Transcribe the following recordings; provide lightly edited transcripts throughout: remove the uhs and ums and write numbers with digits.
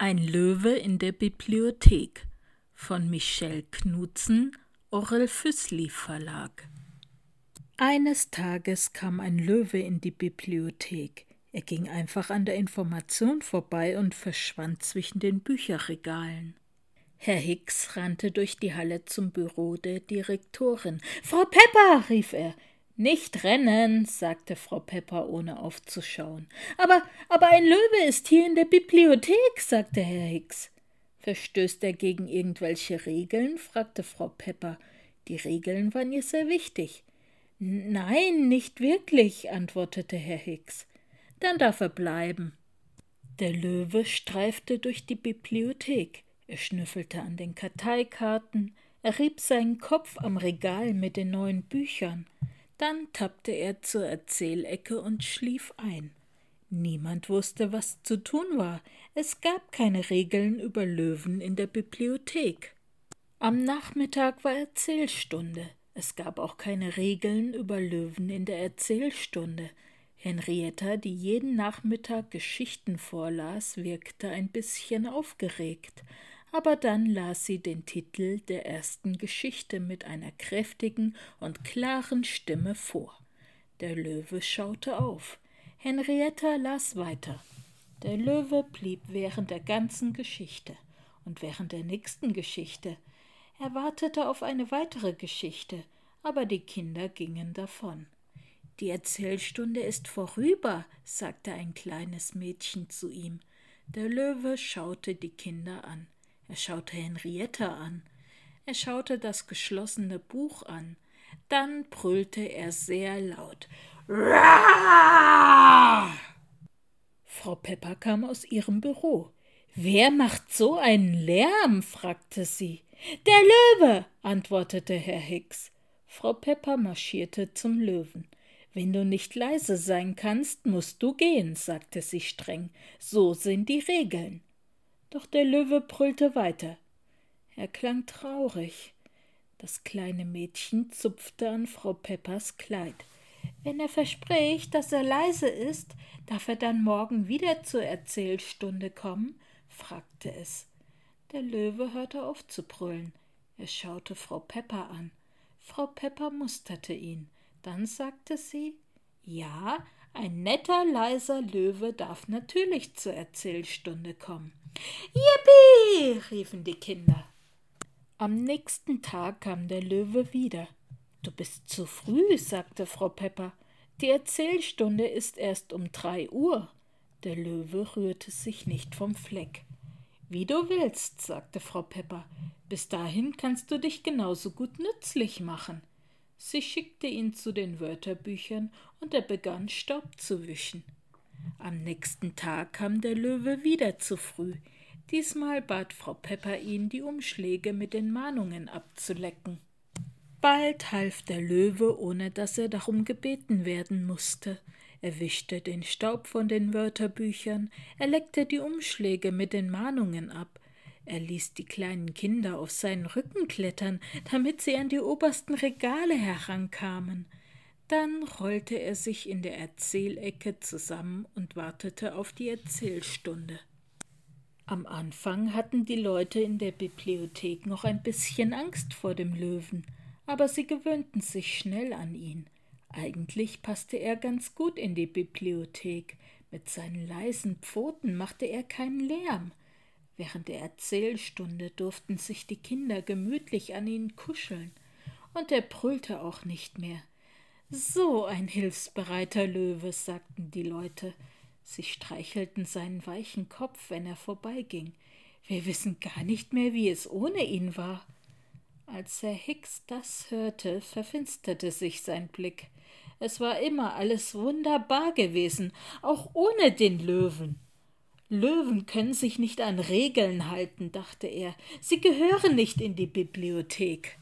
Ein Löwe in der Bibliothek von Michel Knutzen, Orell Füssli Verlag. Eines Tages kam ein Löwe in die Bibliothek. Er ging einfach an der Information vorbei und verschwand zwischen den Bücherregalen. Herr Hicks rannte durch die Halle zum Büro der Direktorin. »Frau Pepper«, rief er. »Nicht rennen«, sagte Frau Pepper, ohne aufzuschauen. »Aber ein Löwe ist hier in der Bibliothek«, sagte Herr Hicks. »Verstößt er gegen irgendwelche Regeln?« fragte Frau Pepper. Die Regeln waren ihr sehr wichtig. »Nein, nicht wirklich«, antwortete Herr Hicks. »Dann darf er bleiben.« Der Löwe streifte durch die Bibliothek. Er schnüffelte an den Karteikarten, er rieb seinen Kopf am Regal mit den neuen Büchern. Dann tappte er zur Erzählecke und schlief ein. Niemand wusste, was zu tun war. Es gab keine Regeln über Löwen in der Bibliothek. Am Nachmittag war Erzählstunde. Es gab auch keine Regeln über Löwen in der Erzählstunde. Henrietta, die jeden Nachmittag Geschichten vorlas, wirkte ein bisschen aufgeregt. Aber dann las sie den Titel der ersten Geschichte mit einer kräftigen und klaren Stimme vor. Der Löwe schaute auf. Henrietta las weiter. Der Löwe blieb während der ganzen Geschichte und während der nächsten Geschichte. Er wartete auf eine weitere Geschichte, aber die Kinder gingen davon. »Die Erzählstunde ist vorüber«, sagte ein kleines Mädchen zu ihm. Der Löwe schaute die Kinder an. Er schaute Henrietta an. Er schaute das geschlossene Buch an. Dann brüllte er sehr laut. »Raa!« Frau Pepper kam aus ihrem Büro. »Wer macht so einen Lärm?« fragte sie. »Der Löwe«, antwortete Herr Hicks. Frau Pepper marschierte zum Löwen. »Wenn du nicht leise sein kannst, musst du gehen«, sagte sie streng. »So sind die Regeln.« Doch der Löwe brüllte weiter. Er klang traurig. Das kleine Mädchen zupfte an Frau Peppers Kleid. »Wenn er verspricht, dass er leise ist, darf er dann morgen wieder zur Erzählstunde kommen?« fragte es. Der Löwe hörte auf zu brüllen. Er schaute Frau Pepper an. Frau Pepper musterte ihn. Dann sagte sie, »Ja, ein netter, leiser Löwe darf natürlich zur Erzählstunde kommen.« »Yippie«, riefen die Kinder. Am nächsten Tag kam der Löwe wieder. »Du bist zu früh«, sagte Frau Pepper. »Die Erzählstunde ist erst um 3 Uhr.« Der Löwe rührte sich nicht vom Fleck. »Wie du willst«, sagte Frau Pepper. »Bis dahin kannst du dich genauso gut nützlich machen.« Sie schickte ihn zu den Wörterbüchern und er begann, Staub zu wischen. Am nächsten Tag kam der Löwe wieder zu früh. Diesmal bat Frau Pepper ihn, die Umschläge mit den Mahnungen abzulecken. Bald half der Löwe, ohne dass er darum gebeten werden musste. Er wischte den Staub von den Wörterbüchern, er leckte die Umschläge mit den Mahnungen ab. Er ließ die kleinen Kinder auf seinen Rücken klettern, damit sie an die obersten Regale herankamen. Dann rollte er sich in der Erzählecke zusammen und wartete auf die Erzählstunde. Am Anfang hatten die Leute in der Bibliothek noch ein bisschen Angst vor dem Löwen, aber sie gewöhnten sich schnell an ihn. Eigentlich passte er ganz gut in die Bibliothek. Mit seinen leisen Pfoten machte er keinen Lärm. Während der Erzählstunde durften sich die Kinder gemütlich an ihn kuscheln. Und er brüllte auch nicht mehr. »So ein hilfsbereiter Löwe«, sagten die Leute. Sie streichelten seinen weichen Kopf, wenn er vorbeiging. »Wir wissen gar nicht mehr, wie es ohne ihn war.« Als Herr Hicks das hörte, verfinsterte sich sein Blick. Es war immer alles wunderbar gewesen, auch ohne den Löwen. »Löwen können sich nicht an Regeln halten«, dachte er. »Sie gehören nicht in die Bibliothek.«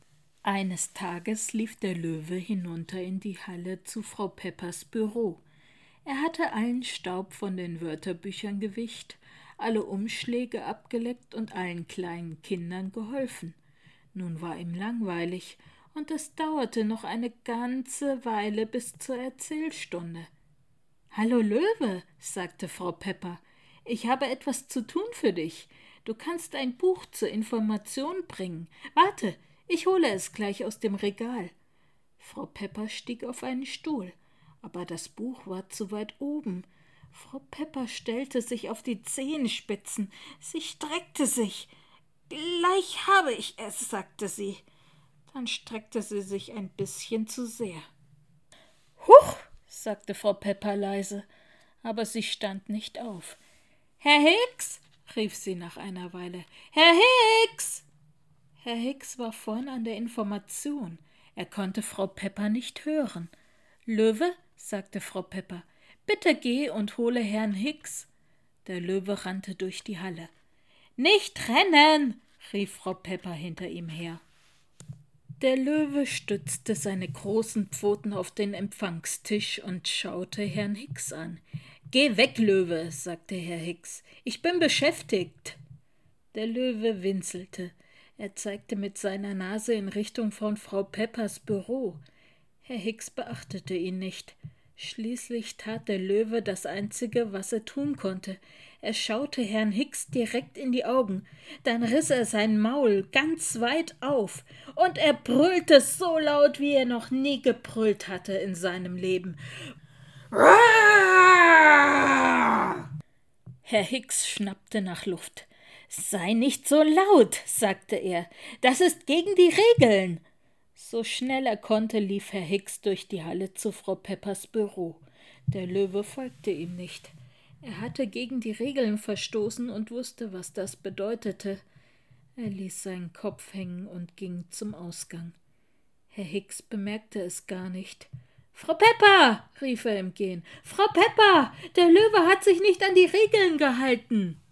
Eines Tages lief der Löwe hinunter in die Halle zu Frau Peppers Büro. Er hatte allen Staub von den Wörterbüchern gewischt, alle Umschläge abgeleckt und allen kleinen Kindern geholfen. Nun war ihm langweilig, und es dauerte noch eine ganze Weile bis zur Erzählstunde. »Hallo Löwe«, sagte Frau Pepper. ich habe etwas zu tun für dich. Du kannst ein Buch zur Information bringen. Warte, ich hole es gleich aus dem Regal. Frau Pepper stieg auf einen Stuhl, aber das Buch war zu weit oben. Frau Pepper stellte sich auf die Zehenspitzen. Sie streckte sich. »Gleich habe ich es«, sagte sie. Dann streckte sie sich ein bisschen zu sehr. »Huch«, sagte Frau Pepper leise, aber sie stand nicht auf. »Herr Hicks«, rief sie nach einer Weile. »Herr Hicks!« Herr Hicks war vorn an der Information. Er konnte Frau Pepper nicht hören. »Löwe«, sagte Frau Pepper, »bitte geh und hole Herrn Hicks.« Der Löwe rannte durch die Halle. »Nicht rennen«, rief Frau Pepper hinter ihm her. Der Löwe stützte seine großen Pfoten auf den Empfangstisch und schaute Herrn Hicks an. »Geh weg, Löwe«, sagte Herr Hicks, »ich bin beschäftigt.« Der Löwe winselte. Er zeigte mit seiner Nase in Richtung von Frau Peppers Büro. Herr Hicks beachtete ihn nicht. Schließlich tat der Löwe das Einzige, was er tun konnte. Er schaute Herrn Hicks direkt in die Augen. Dann riss er sein Maul ganz weit auf und er brüllte so laut, wie er noch nie gebrüllt hatte in seinem Leben. Herr Hicks schnappte nach Luft. »Sei nicht so laut«, sagte er. »Das ist gegen die Regeln.« So schnell er konnte, lief Herr Hicks durch die Halle zu Frau Peppers Büro. Der Löwe folgte ihm nicht. Er hatte gegen die Regeln verstoßen und wusste, was das bedeutete. Er ließ seinen Kopf hängen und ging zum Ausgang. Herr Hicks bemerkte es gar nicht. »Frau Pepper«, rief er im Gehen, »Frau Pepper, der Löwe hat sich nicht an die Regeln gehalten.«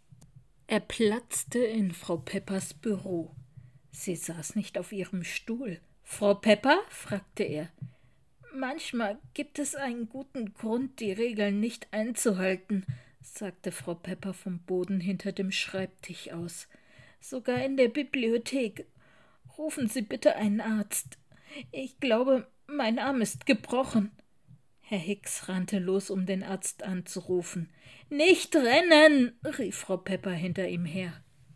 Er platzte in Frau Peppers Büro. Sie saß nicht auf ihrem Stuhl. »Frau Pepper?« fragte er. »Manchmal gibt es einen guten Grund, die Regeln nicht einzuhalten«, sagte Frau Pepper vom Boden hinter dem Schreibtisch aus. »Sogar in der Bibliothek. Rufen Sie bitte einen Arzt. Ich glaube, mein Arm ist gebrochen.« Herr Hicks rannte los, um den Arzt anzurufen. »Nicht rennen«, rief Frau Pepper hinter ihm her.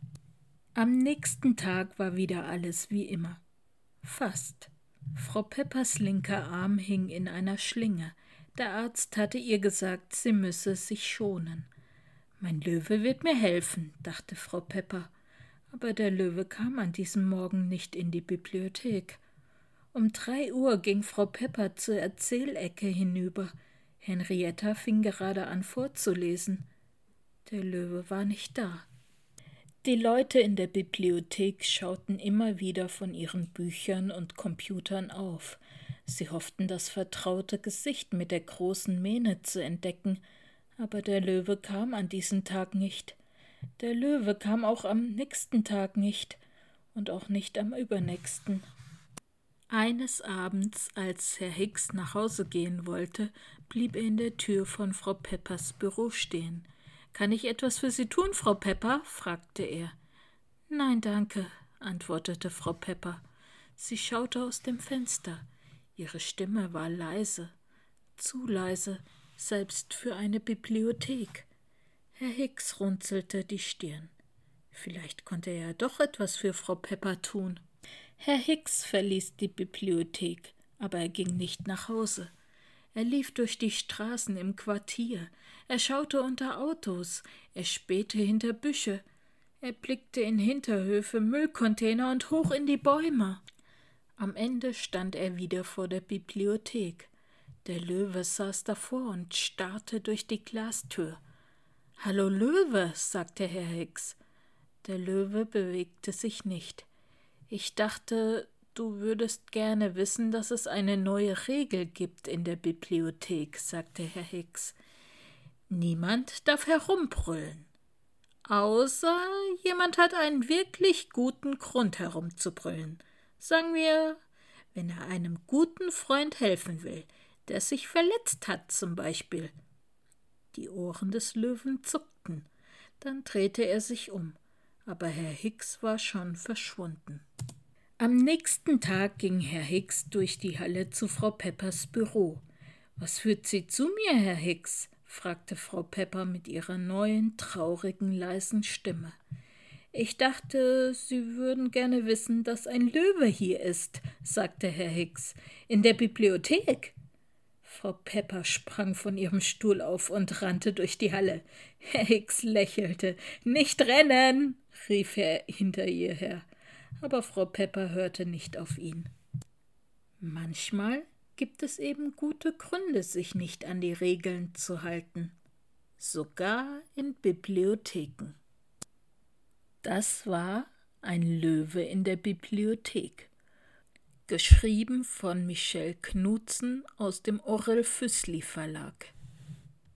Am nächsten Tag war wieder alles wie immer. Fast. Frau Peppers linker Arm hing in einer Schlinge. Der Arzt hatte ihr gesagt, sie müsse sich schonen. »Mein Löwe wird mir helfen«, dachte Frau Pepper. Aber der Löwe kam an diesem Morgen nicht in die Bibliothek. Um 3 Uhr ging Frau Pepper zur Erzählecke hinüber. Henrietta fing gerade an vorzulesen. Der Löwe war nicht da. Die Leute in der Bibliothek schauten immer wieder von ihren Büchern und Computern auf. Sie hofften, das vertraute Gesicht mit der großen Mähne zu entdecken, aber der Löwe kam an diesem Tag nicht. Der Löwe kam auch am nächsten Tag nicht und auch nicht am übernächsten. Eines Abends, als Herr Hicks nach Hause gehen wollte, blieb er in der Tür von Frau Peppers Büro stehen. »Kann ich etwas für Sie tun, Frau Pepper?« fragte er. »Nein, danke«, antwortete Frau Pepper. Sie schaute aus dem Fenster. Ihre Stimme war leise, zu leise, selbst für eine Bibliothek. Herr Hicks runzelte die Stirn. Vielleicht konnte er ja doch etwas für Frau Pepper tun. Herr Hicks verließ die Bibliothek, aber er ging nicht nach Hause. Er lief durch die Straßen im Quartier, er schaute unter Autos, er spähte hinter Büsche, er blickte in Hinterhöfe, Müllcontainer und hoch in die Bäume. Am Ende stand er wieder vor der Bibliothek. Der Löwe saß davor und starrte durch die Glastür. »Hallo Löwe«, sagte Herr Hicks. Der Löwe bewegte sich nicht. »Ich dachte, du würdest gerne wissen, dass es eine neue Regel gibt in der Bibliothek«, sagte Herr Hicks. »Niemand darf herumbrüllen. Außer jemand hat einen wirklich guten Grund herumzubrüllen. Sagen wir, wenn er einem guten Freund helfen will, der sich verletzt hat zum Beispiel.« Die Ohren des Löwen zuckten. Dann drehte er sich um. Aber Herr Hicks war schon verschwunden. Am nächsten Tag ging Herr Hicks durch die Halle zu Frau Peppers Büro. »Was führt Sie zu mir, Herr Hicks?« fragte Frau Pepper mit ihrer neuen, traurigen, leisen Stimme. »Ich dachte, Sie würden gerne wissen, dass ein Löwe hier ist«, sagte Herr Hicks. »In der Bibliothek.« Frau Pepper sprang von ihrem Stuhl auf und rannte durch die Halle. Herr Hicks lächelte. »Nicht rennen«, rief er hinter ihr her. Aber Frau Pepper hörte nicht auf ihn. Manchmal gibt es eben gute Gründe, sich nicht an die Regeln zu halten. Sogar in Bibliotheken. Das war Ein Löwe in der Bibliothek. Geschrieben von Michelle Knutzen aus dem Orell Füssli Verlag.